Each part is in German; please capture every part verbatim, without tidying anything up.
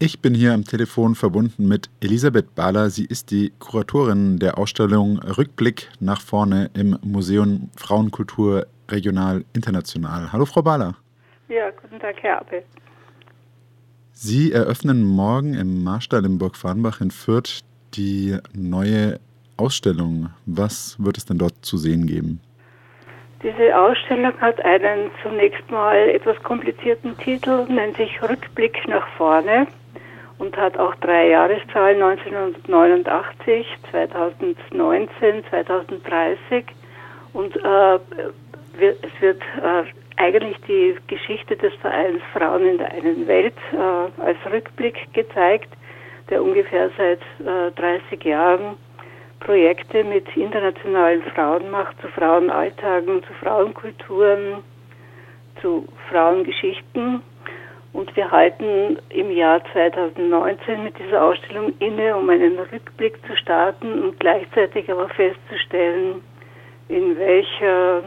Ich bin hier am Telefon verbunden mit Elisabeth Bahler. Sie ist die Kuratorin der Ausstellung Rückblick nach vorne im Museum Frauenkultur Regional International. Hallo Frau Bahler. Ja, guten Tag, Herr Abel. Sie eröffnen morgen im Marstall in Burg Farnbach in Fürth die neue Ausstellung. Was wird es denn dort zu sehen geben? Diese Ausstellung hat einen zunächst mal etwas komplizierten Titel, nennt sich Rückblick nach vorne und hat auch drei Jahreszahlen, neunzehnhundertneunundachtzig, zweitausendneunzehn, zweitausenddreißig und äh, es wird äh, eigentlich die Geschichte des Vereins Frauen in der einen Welt äh, als Rückblick gezeigt, der ungefähr seit äh, dreißig Jahren Projekte mit internationalen Frauen macht, zu Frauenalltagen, zu Frauenkulturen, zu Frauengeschichten. Und wir halten im Jahr zweitausendneunzehn mit dieser Ausstellung inne, um einen Rückblick zu starten und gleichzeitig aber festzustellen, in welcher,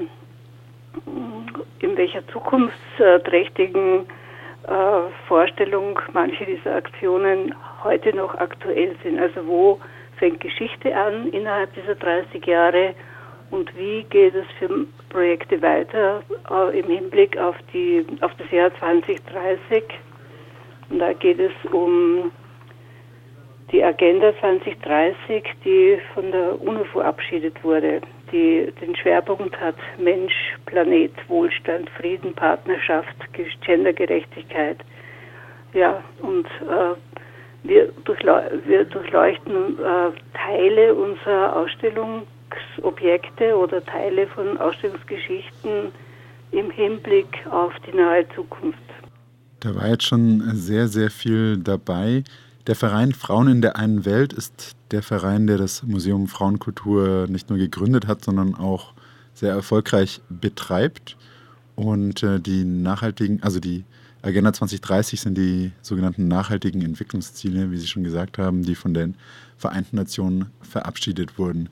in welcher zukunftsträchtigen äh, Vorstellung manche dieser Aktionen heute noch aktuell sind. Also wo fängt Geschichte an innerhalb dieser dreißig Jahre und wie geht es für Projekte weiter äh, im Hinblick auf die auf das Jahr zweitausenddreißig. Und da geht es um die Agenda zweitausenddreißig, die von der UNO verabschiedet wurde, die den Schwerpunkt hat Mensch, Planet, Wohlstand, Frieden, Partnerschaft, Gendergerechtigkeit. Ja, und äh, Wir, durchleu wir durchleuchten äh, Teile unserer Ausstellungsobjekte oder Teile von Ausstellungsgeschichten im Hinblick auf die nahe Zukunft. Da war jetzt schon sehr, sehr viel dabei. Der Verein Frauen in der einen Welt ist der Verein, der das Museum Frauenkultur nicht nur gegründet hat, sondern auch sehr erfolgreich betreibt. Und äh, die nachhaltigen, also die Agenda zweitausenddreißig sind die sogenannten nachhaltigen Entwicklungsziele, wie Sie schon gesagt haben, die von den Vereinten Nationen verabschiedet wurden.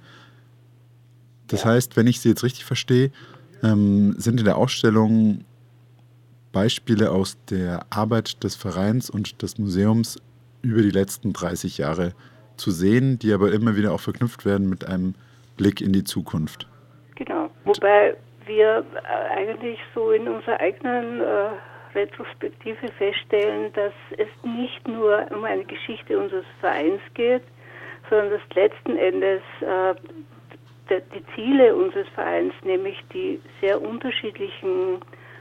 Das ja. heißt, wenn ich Sie jetzt richtig verstehe, ähm, sind in der Ausstellung Beispiele aus der Arbeit des Vereins und des Museums über die letzten dreißig Jahre zu sehen, die aber immer wieder auch verknüpft werden mit einem Blick in die Zukunft. Genau, wobei wir eigentlich so in unserer eigenen äh, Retrospektive feststellen, dass es nicht nur um eine Geschichte unseres Vereins geht, sondern dass letzten Endes äh, de, die Ziele unseres Vereins, nämlich die sehr unterschiedlichen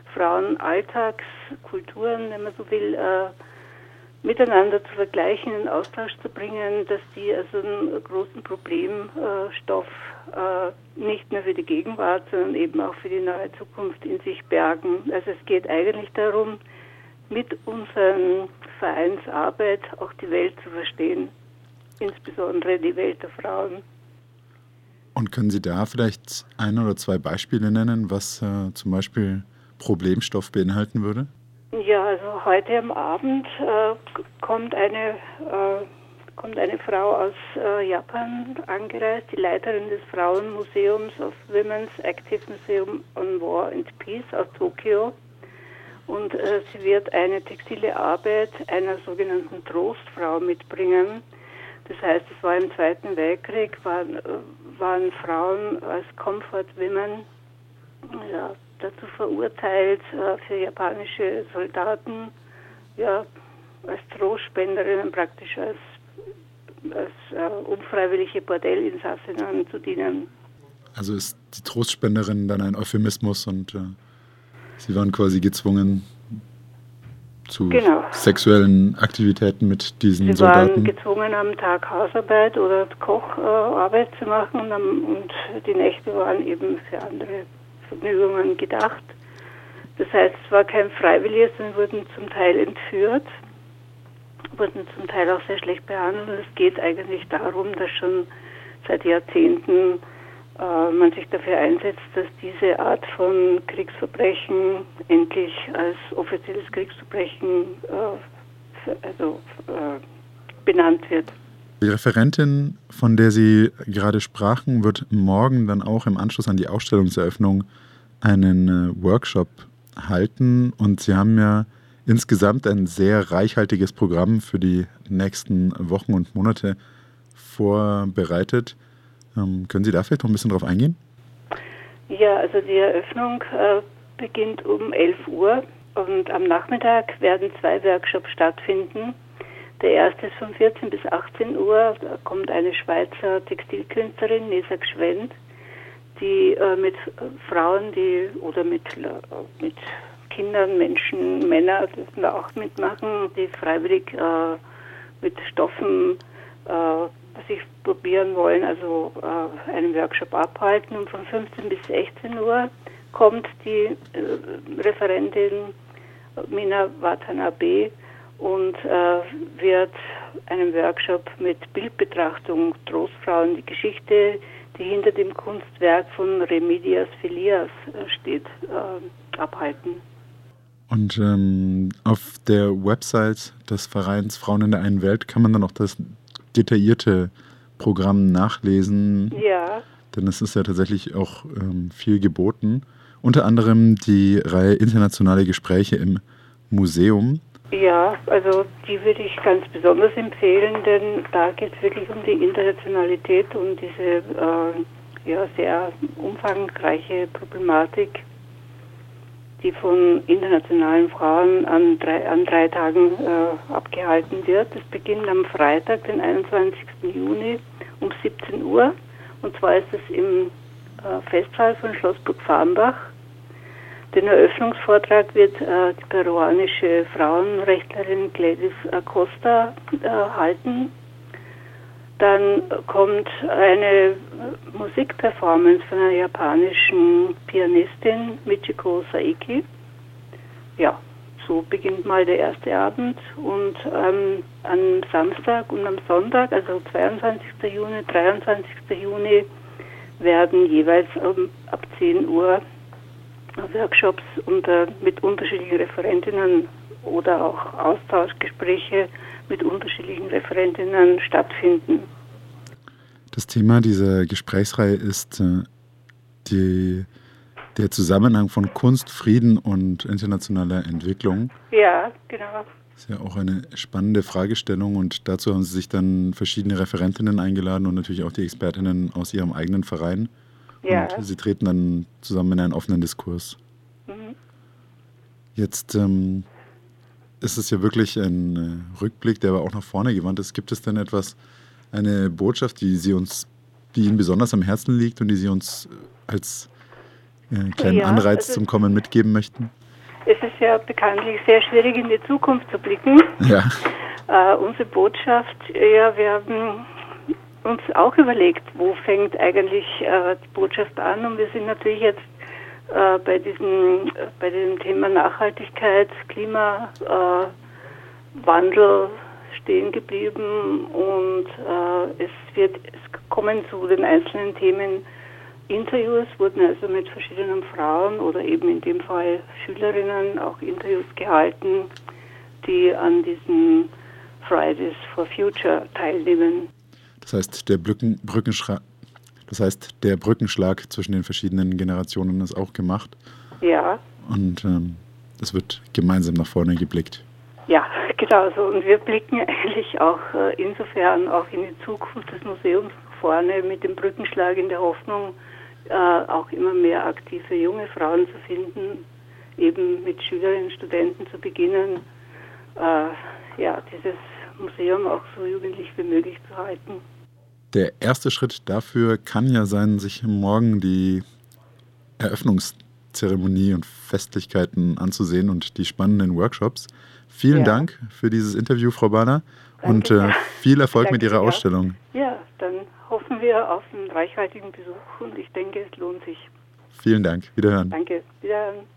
Frauenalltagskulturen, wenn man so will, äh, miteinander zu vergleichen, in Austausch zu bringen, dass die also einen großen Problemstoff äh, nicht nur für die Gegenwart, sondern eben auch für die nahe Zukunft in sich bergen. Also es geht eigentlich darum, mit unseren Vereinsarbeit auch die Welt zu verstehen, insbesondere die Welt der Frauen. Und können Sie da vielleicht ein oder zwei Beispiele nennen, was äh, zum Beispiel Problemstoff beinhalten würde? Ja, also heute am Abend äh, kommt eine äh, kommt eine Frau aus äh, Japan angereist, die Leiterin des Frauenmuseums of Women's Active Museum on War and Peace aus Tokio. Und äh, sie wird eine textile Arbeit einer sogenannten Trostfrau mitbringen. Das heißt, es war im Zweiten Weltkrieg, waren, waren Frauen als Comfort Women ja, dazu verurteilt, äh, für japanische Soldaten ja, als Trostspenderinnen praktisch als als äh, unfreiwillige Bordellinsassinnen zu dienen. Also ist die Trostspenderin dann ein Euphemismus und äh, Sie waren quasi gezwungen zu genau. sexuellen Aktivitäten mit diesen Sie Soldaten? Sie waren gezwungen, am Tag Hausarbeit oder Kocharbeit äh, zu machen und, und die Nächte waren eben für andere Vergnügungen gedacht. Das heißt, es war kein Freiwilliges, sondern wurden zum Teil entführt, wurden zum Teil auch sehr schlecht behandelt. Und es geht eigentlich darum, dass schon seit Jahrzehnten äh, man sich dafür einsetzt, dass diese Art von Kriegsverbrechen endlich als offizielles Kriegsverbrechen äh, also, äh, benannt wird. Die Referentin, von der Sie gerade sprachen, wird morgen dann auch im Anschluss an die Ausstellungseröffnung einen äh, Workshop halten. Und Sie haben ja insgesamt ein sehr reichhaltiges Programm für die nächsten Wochen und Monate vorbereitet. Ähm, können Sie da vielleicht noch ein bisschen drauf eingehen? Ja, also die Eröffnung äh, beginnt um elf Uhr und am Nachmittag werden zwei Workshops stattfinden. Der erste ist von vierzehn bis achtzehn Uhr. Da kommt eine Schweizer Textilkünstlerin, Nesa Gschwend, die äh, mit Frauen, die oder mit, äh, mit Kindern, Menschen, Männer dürfen da auch mitmachen, die freiwillig äh, mit Stoffen äh, sich probieren wollen, also äh, einen Workshop abhalten. Und von fünfzehn bis sechzehn Uhr kommt die äh, Referentin Mina Watanabe und äh, wird einen Workshop mit Bildbetrachtung Trostfrauen, die Geschichte, die hinter dem Kunstwerk von Remedias Filias äh, steht, äh, abhalten. Und ähm, auf der Website des Vereins Frauen in der einen Welt kann man dann auch das detaillierte Programm nachlesen. Ja. Denn es ist ja tatsächlich auch ähm, viel geboten. Unter anderem die Reihe Internationale Gespräche im Museum. Ja, also die würde ich ganz besonders empfehlen, denn da geht es wirklich um die Internationalität und diese äh, ja, sehr umfangreiche Problematik, die von internationalen Frauen an drei, an drei Tagen äh, abgehalten wird. Es beginnt am Freitag, den einundzwanzigsten Juni um siebzehn Uhr. Und zwar ist es im äh, Festsaal von Schlossburg Farmbach. Den Eröffnungsvortrag wird äh, die peruanische Frauenrechtlerin Gladys Acosta äh, halten. Dann kommt eine Musikperformance von einer japanischen Pianistin, Michiko Saiki. Ja, so beginnt mal der erste Abend. Und ähm, am Samstag und am Sonntag, also zweiundzwanzigsten Juni, dreiundzwanzigsten Juni, werden jeweils ähm, ab zehn Uhr Workshops unter, mit unterschiedlichen Referentinnen oder auch Austauschgespräche mit unterschiedlichen Referentinnen stattfinden. Das Thema dieser Gesprächsreihe ist äh, die, der Zusammenhang von Kunst, Frieden und internationaler Entwicklung. Ja, genau. Das ist ja auch eine spannende Fragestellung und dazu haben Sie sich dann verschiedene Referentinnen eingeladen und natürlich auch die Expertinnen aus Ihrem eigenen Verein. Ja. Und Sie treten dann zusammen in einen offenen Diskurs. Mhm. Jetzt ähm, ist es ja wirklich ein äh, Rückblick, der aber auch nach vorne gewandt ist. Gibt es denn etwas, eine Botschaft, die Sie uns, die Ihnen besonders am Herzen liegt und die Sie uns als äh, kleinen Ja, Anreiz also zum Kommen mitgeben möchten? Es ist ja bekanntlich sehr schwierig, in die Zukunft zu blicken. Ja. Äh, unsere Botschaft, ja, wir haben uns auch überlegt, wo fängt eigentlich äh, die Botschaft an, und wir sind natürlich jetzt äh, bei diesem äh, bei dem Thema Nachhaltigkeit, Klimawandel äh, stehen geblieben, und äh, es wird es kommen zu den einzelnen Themen Interviews, wurden also mit verschiedenen Frauen oder eben in dem Fall Schülerinnen auch Interviews gehalten, die an diesen Fridays for Future teilnehmen. Das heißt, der Brücken, Brückenschra- das heißt, der Brückenschlag zwischen den verschiedenen Generationen ist auch gemacht. Ja. Und ähm, es wird gemeinsam nach vorne geblickt. Ja, genau so. Und wir blicken eigentlich auch äh, insofern auch in die Zukunft des Museums nach vorne mit dem Brückenschlag in der Hoffnung, äh, auch immer mehr aktive junge Frauen zu finden, eben mit Schülerinnen und Studenten zu beginnen, äh, ja, dieses Museum auch so jugendlich wie möglich zu halten. Der erste Schritt dafür kann ja sein, sich morgen die Eröffnungszeremonie und Festlichkeiten anzusehen und die spannenden Workshops. Vielen Ja. Dank für dieses Interview, Frau Bahner, Danke und äh, sehr. viel Erfolg Danke mit Ihrer sehr. Ausstellung. Ja, dann hoffen wir auf einen reichhaltigen Besuch, und ich denke, es lohnt sich. Vielen Dank. Wiederhören. Danke. Wiederhören.